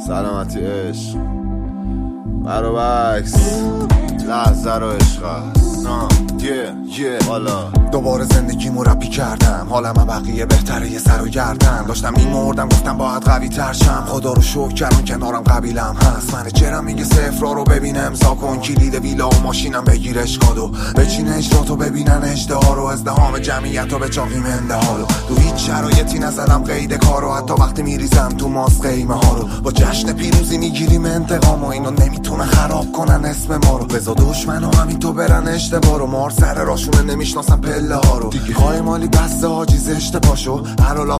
سلامتی عشق برابکس لحظه رو عشق حالا دوباره زندگی مربی کردم، حالم بقیه بهتره یه سر و گردن داشتم میمردم، گفتم باید قوی تر شم. خدا رو شکر کردم کنارم قبیلم هست. من چرم میگه صفرا رو ببین امضا کن، کلید ویلا و ماشینم بگیر اشکادو بچین اجراتو ببینن اجدها رو، ازدهام جمعیت رو به چاقیم اندهالو. تو هیچ شرایطی نزدم قید کارو، حتی وقتی میریزم تو ماس قیمه ها رو. با جشن پیروزی میگیریم انتقام و اینو نمیتونه خراب کنن اسم ما رو. بزا دشمن و همین تو برن اشتباه رو، مار سر راشونه نمیشناسن پله ها رو. دیگه خواهی مالی بسته حاجی زشته پاشو هر